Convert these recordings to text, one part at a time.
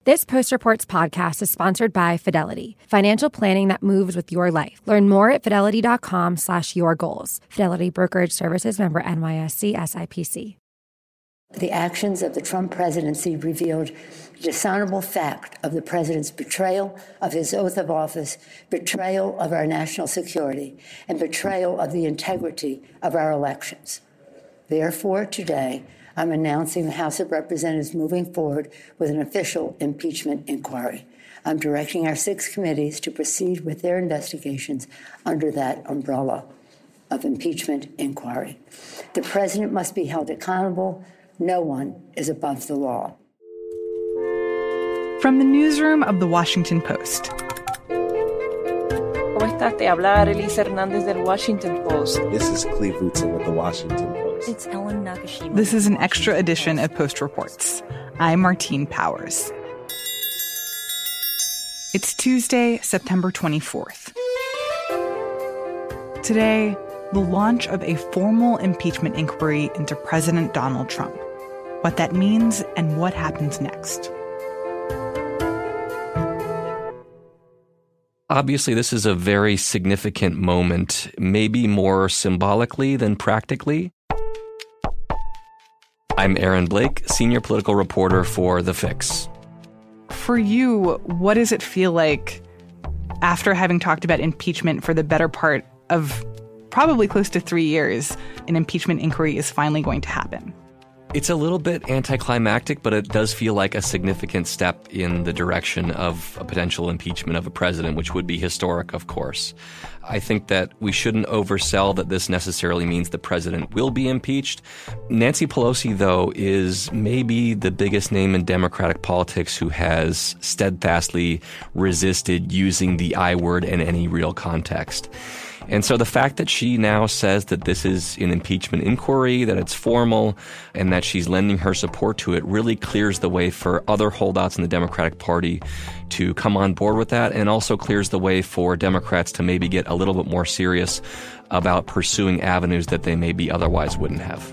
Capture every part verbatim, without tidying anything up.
This Post Reports podcast is sponsored by Fidelity, financial planning that moves with your life. Learn more at fidelity.com slash your goals. Fidelity Brokerage Services, member N Y S E S I P C. The actions of the Trump presidency revealed the dishonorable fact of the president's betrayal of his oath of office, betrayal of our national security, and betrayal of the integrity of our elections. Therefore, today, I'm announcing the House of Representatives moving forward with an official impeachment inquiry. I'm directing our six committees to proceed with their investigations under that umbrella of impeachment inquiry. The president must be held accountable. No one is above the law. From the newsroom of The Washington Post. ¿Cómo estás? Te habla Arelis Hernández del Washington Post. This is Cleve Rutzel with The Washington Post. It's Ellen Nakashima. This is an extra edition of Post Reports. I'm Martine Powers. It's Tuesday, September twenty-fourth. Today, the launch of a formal impeachment inquiry into President Donald Trump. What that means and what happens next. Obviously, this is a very significant moment, maybe more symbolically than practically. I'm Aaron Blake, senior political reporter for The Fix. For you, what does it feel like after having talked about impeachment for the better part of probably close to three years, an impeachment inquiry is finally going to happen? It's a little bit anticlimactic, but it does feel like a significant step in the direction of a potential impeachment of a president, which would be historic, of course. I think that we shouldn't oversell that this necessarily means the president will be impeached. Nancy Pelosi, though, is maybe the biggest name in Democratic politics who has steadfastly resisted using the I word in any real context. And so the fact that she now says that this is an impeachment inquiry, that it's formal, and that she's lending her support to it really clears the way for other holdouts in the Democratic Party to come on board with that, and also clears the way for Democrats to maybe get a little bit more serious about pursuing avenues that they maybe otherwise wouldn't have.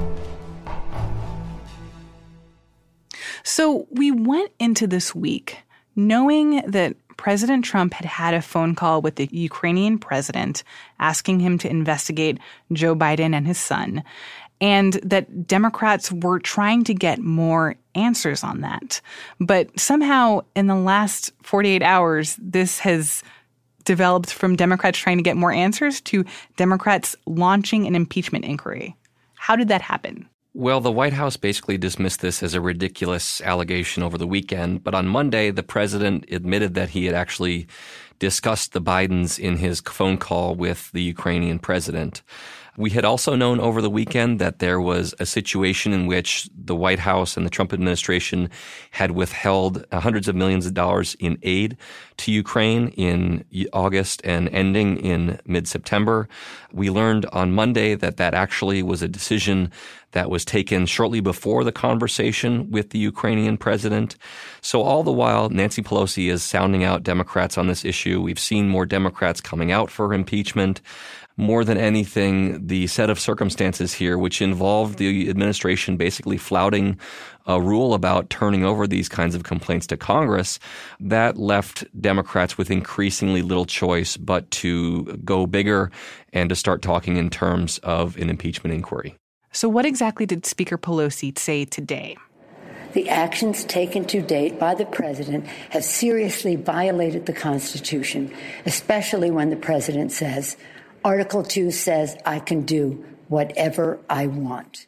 So we went into this week knowing that President Trump had had a phone call with the Ukrainian president asking him to investigate Joe Biden and his son, and that Democrats were trying to get more answers on that. But somehow in the last forty-eight hours, this has developed from Democrats trying to get more answers to Democrats launching an impeachment inquiry. How did that happen? Well, the White House basically dismissed this as a ridiculous allegation over the weekend. But on Monday, the president admitted that he had actually discussed the Bidens in his phone call with the Ukrainian president. We had also known over the weekend that there was a situation in which the White House and the Trump administration had withheld hundreds of millions of dollars in aid to Ukraine in August and ending in mid-September. We learned on Monday that that actually was a decision that was taken shortly before the conversation with the Ukrainian president. So all the while, Nancy Pelosi is sounding out Democrats on this issue. We've seen more Democrats coming out for impeachment. More than anything, the set of circumstances here, which involved the administration basically flouting a rule about turning over these kinds of complaints to Congress, that left Democrats with increasingly little choice but to go bigger and to start talking in terms of an impeachment inquiry. So what exactly did Speaker Pelosi say today? The actions taken to date by the president have seriously violated the Constitution, especially when the president says, Article two says I can do whatever I want.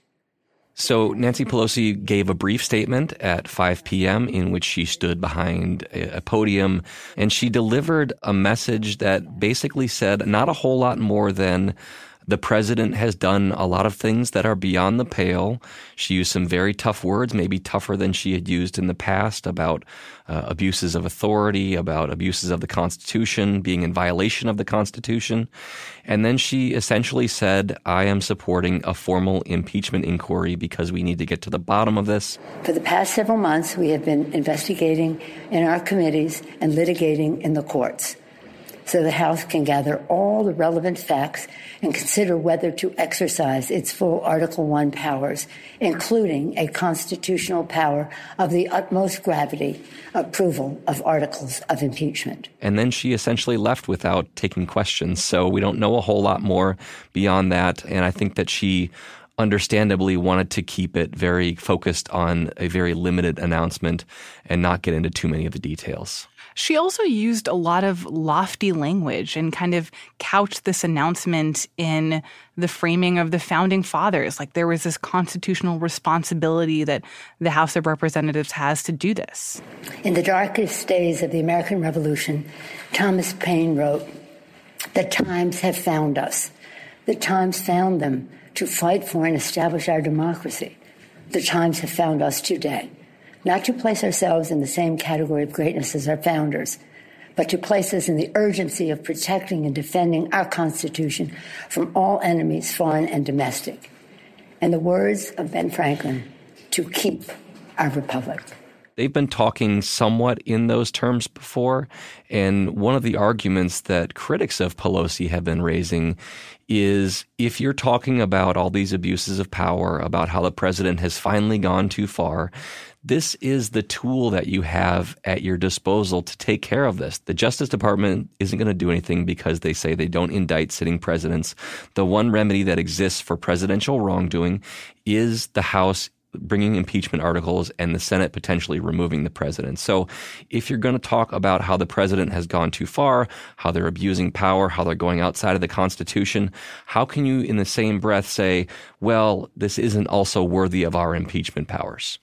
So Nancy Pelosi gave a brief statement at five p.m. in which she stood behind a podium, and she delivered a message that basically said not a whole lot more than the president has done a lot of things that are beyond the pale. She used some very tough words, maybe tougher than she had used in the past, about uh, abuses of authority, about abuses of the Constitution, being in violation of the Constitution. And then she essentially said, I am supporting a formal impeachment inquiry because we need to get to the bottom of this. For the past several months, we have been investigating in our committees and litigating in the courts. so the House can gather all the relevant facts and consider whether to exercise its full Article one powers, including a constitutional power of the utmost gravity, approval of articles of impeachment. And then she essentially left without taking questions. So we don't know a whole lot more beyond that. And I think that she understandably wanted to keep it very focused on a very limited announcement and not get into too many of the details. She also used a lot of lofty language and kind of couched this announcement in the framing of the founding fathers. Like there was this constitutional responsibility that the House of Representatives has to do this. In the darkest days of the American Revolution, Thomas Paine wrote, "The times have found us. The times found them to fight for and establish our democracy. The times have found us today. Not to place ourselves in the same category of greatness as our founders, but to place us in the urgency of protecting and defending our Constitution from all enemies, foreign and domestic." In the words of Ben Franklin, to keep our republic. They've been talking somewhat in those terms before, and one of the arguments that critics of Pelosi have been raising is if you're talking about all these abuses of power, about how the president has finally gone too far, this is the tool that you have at your disposal to take care of this. The Justice Department isn't going to do anything because they say they don't indict sitting presidents. The one remedy that exists for presidential wrongdoing is the House bringing impeachment articles and the Senate potentially removing the president. So if you're going to talk about how the president has gone too far, how they're abusing power, how they're going outside of the Constitution, how can you in the same breath say, well, this isn't also worthy of our impeachment powers?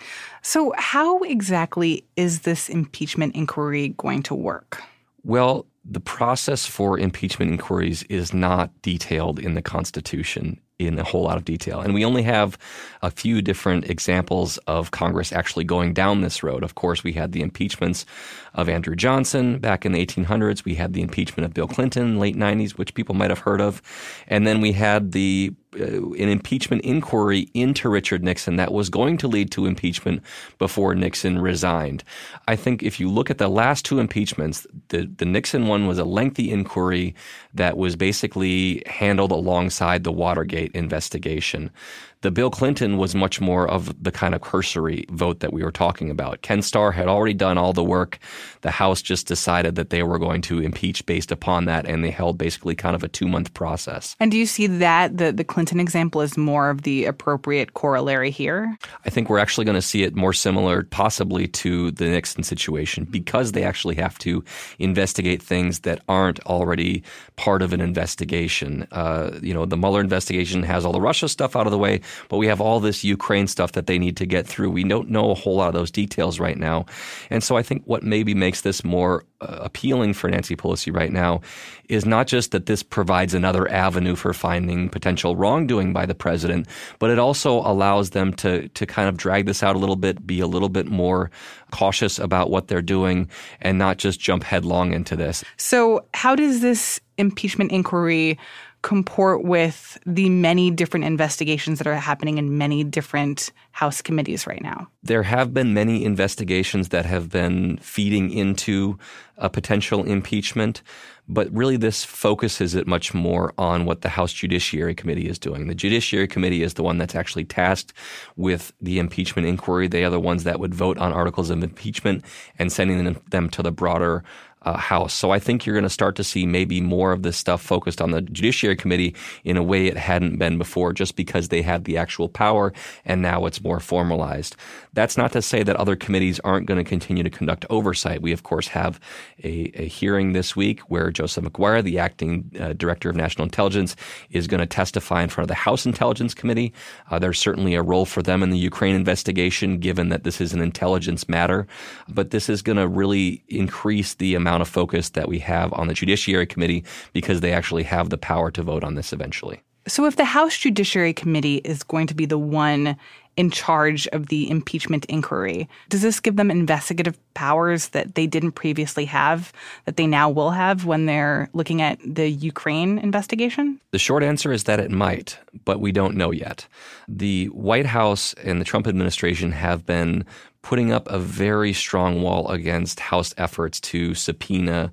So how exactly is this impeachment inquiry going to work? Well, the process for impeachment inquiries is not detailed in the Constitution in a whole lot of detail. And we only have a few different examples of Congress actually going down this road. Of course, we had the impeachments of Andrew Johnson back in the eighteen hundreds. We had the impeachment of Bill Clinton, late nineties, which people might have heard of. And then we had the uh, an impeachment inquiry into Richard Nixon that was going to lead to impeachment before Nixon resigned. I think if you look at the last two impeachments, the, the Nixon one was a lengthy inquiry that was basically handled alongside the Watergate investigation. The Bill Clinton was much more of the kind of cursory vote that we were talking about. Ken Starr had already done all the work. The House just decided that they were going to impeach based upon that, and they held basically kind of a two-month process. And do you see that the, the Clinton example is more of the appropriate corollary here? I think we're actually going to see it more similar possibly to the Nixon situation because they actually have to investigate things that aren't already part of an investigation. Uh, you know, the Mueller investigation has all the Russia stuff out of the way, but we have all this Ukraine stuff that they need to get through. We don't know a whole lot of those details right now. And so I think what maybe makes this more uh, appealing for Nancy Pelosi right now is not just that this provides another avenue for finding potential wrongdoing by the president, but it also allows them to to kind of drag this out a little bit, be a little bit more cautious about what they're doing, and not just jump headlong into this. So how does this impeachment inquiry comport with the many different investigations that are happening in many different House committees right now? There have been many investigations that have been feeding into a potential impeachment, but really this focuses it much more on what the House Judiciary Committee is doing. The Judiciary Committee is the one that's actually tasked with the impeachment inquiry. They are the ones that would vote on articles of impeachment and sending them, them to the broader Uh, House. So I think you're going to start to see maybe more of this stuff focused on the Judiciary Committee in a way it hadn't been before just because they had the actual power and now it's more formalized. That's not to say that other committees aren't going to continue to conduct oversight. We, of course, have a, a hearing this week where Joseph McGuire, the acting uh, Director of National Intelligence, is going to testify in front of the House Intelligence Committee. Uh, there's certainly a role for them in the Ukraine investigation, given that this is an intelligence matter. But this is going to really increase the amount of focus that we have on the Judiciary Committee because they actually have the power to vote on this eventually. So if the House Judiciary Committee is going to be the one in charge of the impeachment inquiry, does this give them investigative powers that they didn't previously have, that they now will have when they're looking at the Ukraine investigation? The short answer is that it might, but we don't know yet. The White House and the Trump administration have been putting up a very strong wall against House efforts to subpoena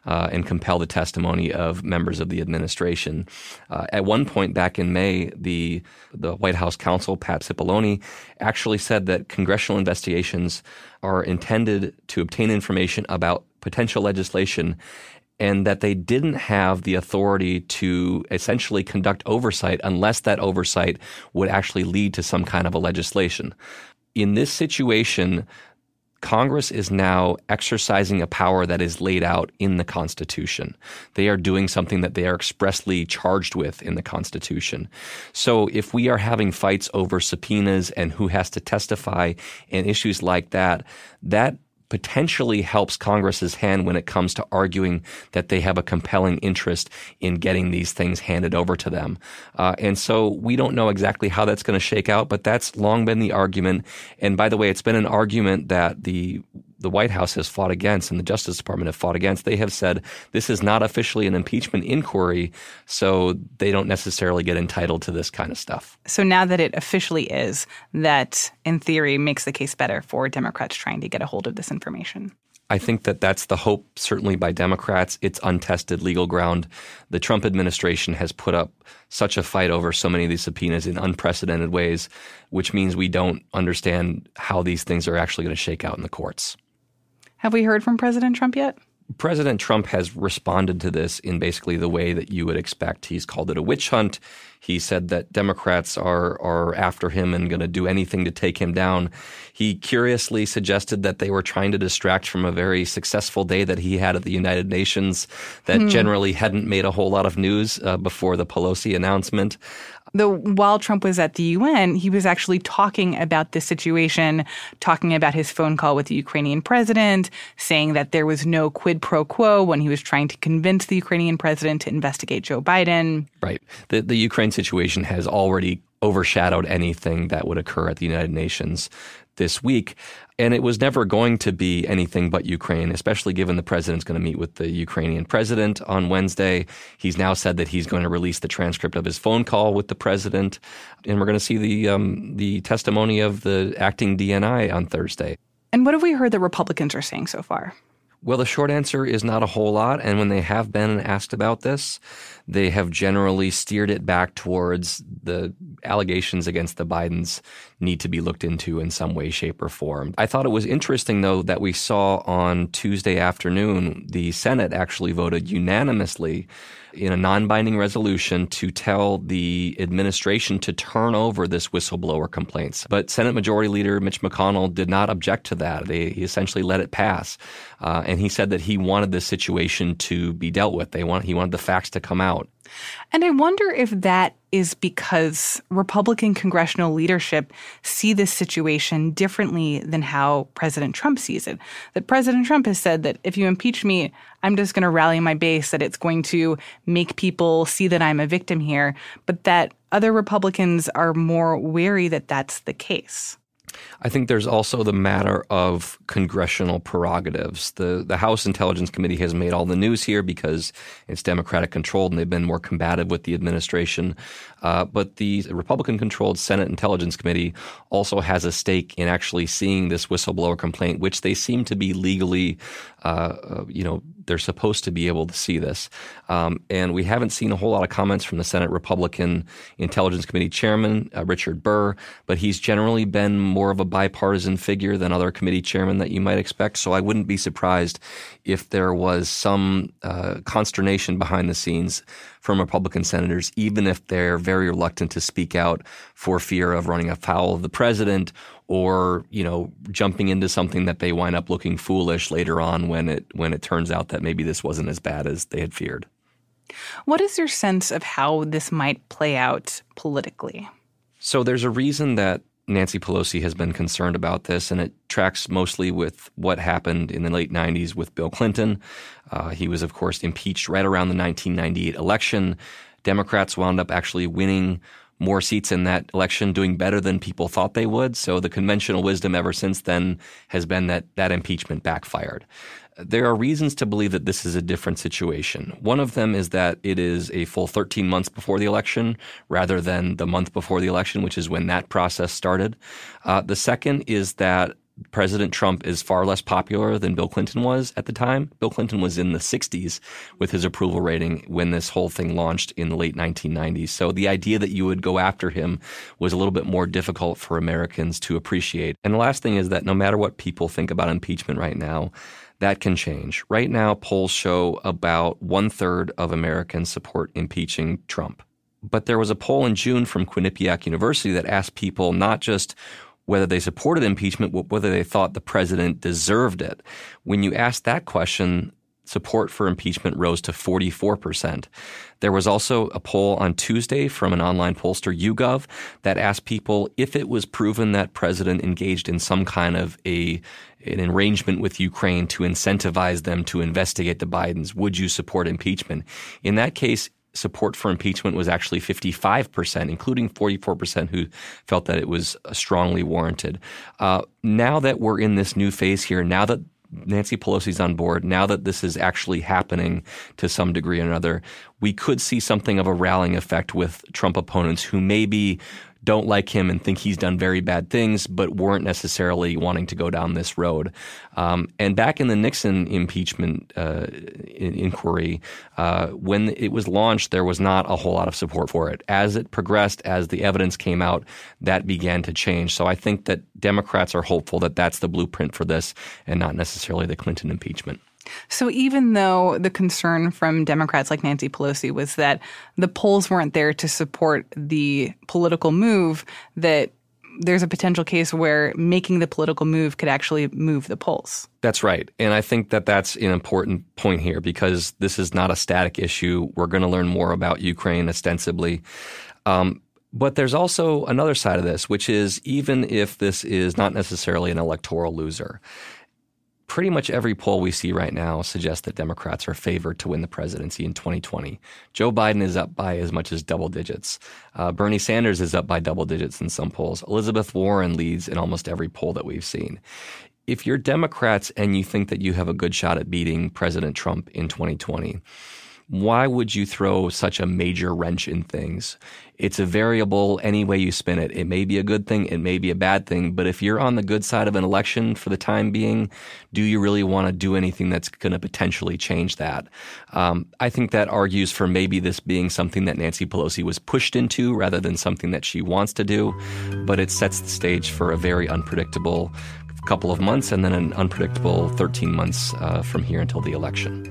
uh, and compel the testimony of members of the administration. Uh, at one point back in May, the the White House counsel, Pat Cipollone, actually said that congressional investigations are intended to obtain information about potential legislation and that they didn't have the authority to essentially conduct oversight unless that oversight would actually lead to some kind of a legislation. In this situation, Congress is now exercising a power that is laid out in the Constitution. They are doing something that they are expressly charged with in the Constitution. So if we are having fights over subpoenas and who has to testify and issues like that, that potentially helps Congress's hand when it comes to arguing that they have a compelling interest in getting these things handed over to them. Uh, and so we don't know exactly how that's going to shake out, but that's long been the argument. And by the way, it's been an argument that the the White House has fought against and the Justice Department have fought against. They have said this is not officially an impeachment inquiry, so they don't necessarily get entitled to this kind of stuff. So now that it officially is, that in theory makes the case better for Democrats trying to get a hold of this information. I think that that's the hope, certainly by Democrats. It's untested legal ground. The Trump administration has put up such a fight over so many of these subpoenas in unprecedented ways, which means we don't understand how these things are actually going to shake out in the courts. Have we heard from President Trump yet? President Trump has responded to this in basically the way that you would expect. He's called it a witch hunt. He said that Democrats are are after him and going to do anything to take him down. He curiously suggested that they were trying to distract from a very successful day that he had at the United Nations that hmm. generally hadn't made a whole lot of news uh, before the Pelosi announcement. Though while Trump was at the U N, he was actually talking about this situation, talking about his phone call with the Ukrainian president, saying that there was no quid pro quo when he was trying to convince the Ukrainian president to investigate Joe Biden. Right. The, the Ukraine situation has already overshadowed anything that would occur at the United Nations this week. And it was never going to be anything but Ukraine, especially given the president's going to meet with the Ukrainian president on Wednesday. He's now said that he's going to release the transcript of his phone call with the president. And we're going to see the um, the testimony of the acting D N I on Thursday. And what have we heard that Republicans are saying so far? Well, the short answer is not a whole lot. And when they have been asked about this, they have generally steered it back towards the allegations against the Bidens need to be looked into in some way, shape, or form. I thought it was interesting, though, that we saw on Tuesday afternoon, the Senate actually voted unanimously in a non-binding resolution to tell the administration to turn over this whistleblower complaints. But Senate Majority Leader Mitch McConnell did not object to that. They, he essentially let it pass. Uh, and he said that he wanted this situation to be dealt with. They want, he wanted the facts to come out. And I wonder if that is because Republican congressional leadership see this situation differently than how President Trump sees it. That President Trump has said that if you impeach me, I'm just going to rally my base, that it's going to make people see that I'm a victim here, but that other Republicans are more wary that that's the case. I think there's also the matter of congressional prerogatives. The the House Intelligence Committee has made all the news here because it's Democratic controlled and they've been more combative with the administration. Uh, but the Republican-controlled Senate Intelligence Committee also has a stake in actually seeing this whistleblower complaint, which they seem to be legally, uh, uh, you know, they're supposed to be able to see this. Um, and we haven't seen a whole lot of comments from the Senate Republican Intelligence Committee Chairman, uh, Richard Burr, but he's generally been more of a bipartisan figure than other committee chairmen that you might expect. So I wouldn't be surprised if there was some uh, consternation behind the scenes from Republican senators, even if they're very reluctant to speak out for fear of running afoul of the president or, you know, jumping into something that they wind up looking foolish later on when it when it turns out that maybe this wasn't as bad as they had feared. What is your sense of how this might play out politically? So there's a reason that Nancy Pelosi has been concerned about this, and it tracks mostly with what happened in the late nineties with Bill Clinton. Uh, he was, of course, impeached right around the nineteen ninety-eight election. Democrats wound up actually winning more seats in that election, doing better than people thought they would. So the conventional wisdom ever since then has been that that impeachment backfired. There are reasons to believe that this is a different situation. One of them is that it is a full thirteen months before the election rather than the month before the election, which is when that process started. Uh, the second is that President Trump is far less popular than Bill Clinton was at the time. Bill Clinton was in the sixties with his approval rating when this whole thing launched in the late nineteen nineties. So the idea that you would go after him was a little bit more difficult for Americans to appreciate. And the last thing is that no matter what people think about impeachment right now, that can change. Right now, polls show about one-third of Americans support impeaching Trump. But there was a poll in June from Quinnipiac University that asked people not just whether they supported impeachment, but whether they thought the president deserved it. When you asked that question, support for impeachment rose to forty-four percent. There was also a poll on Tuesday from an online pollster, YouGov, that asked people if it was proven that president engaged in some kind of a an arrangement with Ukraine to incentivize them to investigate the Bidens, would you support impeachment? In that case, support for impeachment was actually fifty-five percent, including forty-four percent who felt that it was strongly warranted. Uh, now that we're in this new phase here, now that Nancy Pelosi's on board, now that this is actually happening to some degree or another, we could see something of a rallying effect with Trump opponents who maybe don't like him and think he's done very bad things, but weren't necessarily wanting to go down this road. Um, and back in the Nixon impeachment uh, in- inquiry, uh, when it was launched, there was not a whole lot of support for it. As it progressed, as the evidence came out, that began to change. So I think that Democrats are hopeful that that's the blueprint for this and not necessarily the Clinton impeachment. So even though the concern from Democrats like Nancy Pelosi was that the polls weren't there to support the political move, that there's a potential case where making the political move could actually move the polls. That's right. And I think that that's an important point here because this is not a static issue. We're going to learn more about Ukraine ostensibly. Um, but there's also another side of this, which is even if this is not necessarily an electoral loser, pretty much every poll we see right now suggests that Democrats are favored to win the presidency in twenty twenty. Joe Biden is up by as much as double digits. Uh, Bernie Sanders is up by double digits in some polls. Elizabeth Warren leads in almost every poll that we've seen. If you're Democrats and you think that you have a good shot at beating President Trump in twenty twenty, why would you throw such a major wrench in things? It's a variable any way you spin it. It may be a good thing, it may be a bad thing, but if you're on the good side of an election for the time being, do you really want to do anything that's going to potentially change that? Um, I think that argues for maybe this being something that Nancy Pelosi was pushed into rather than something that she wants to do, but it sets the stage for a very unpredictable couple of months and then an unpredictable thirteen months uh, from here until the election.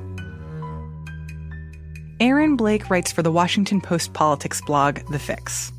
Aaron Blake writes for the Washington Post politics blog, The Fix.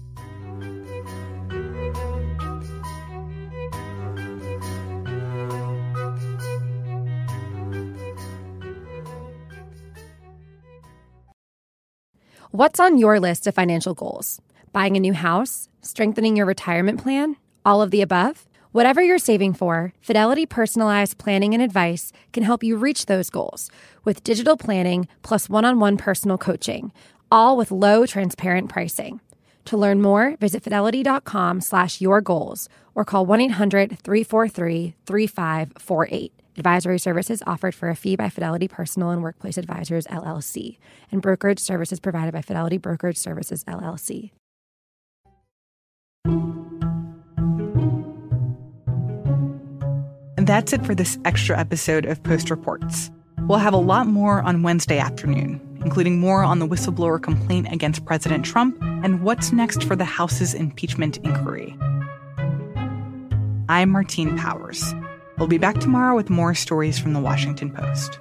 What's on your list of financial goals? Buying a new house? Strengthening your retirement plan? All of the above? Whatever you're saving for, Fidelity Personalized Planning and Advice can help you reach those goals with digital planning plus one-on-one personal coaching, all with low, transparent pricing. To learn more, visit fidelity.com slash your goals or call one eight hundred three four three three five four eight. Advisory services offered for a fee by Fidelity Personal and Workplace Advisors, L L C, and brokerage services provided by Fidelity Brokerage Services, L L C. And that's it for this extra episode of Post Reports. We'll have a lot more on Wednesday afternoon, including more on the whistleblower complaint against President Trump and what's next for the House's impeachment inquiry. I'm Martine Powers. We'll be back tomorrow with more stories from the Washington Post.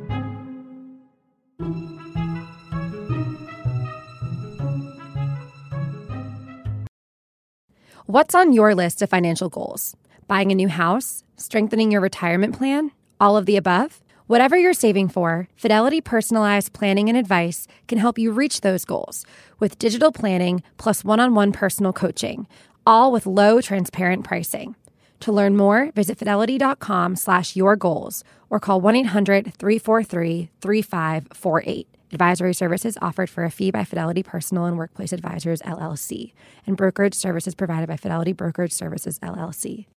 What's on your list of financial goals? Buying a new house? Strengthening your retirement plan? All of the above? Whatever you're saving for, Fidelity Personalized Planning and Advice can help you reach those goals with digital planning plus one-on-one personal coaching, all with low, transparent pricing. To learn more, visit fidelity.com slash your goals or call one eight hundred three four three three five four eight. Advisory services offered for a fee by Fidelity Personal and Workplace Advisors, L L C, and brokerage services provided by Fidelity Brokerage Services, L L C.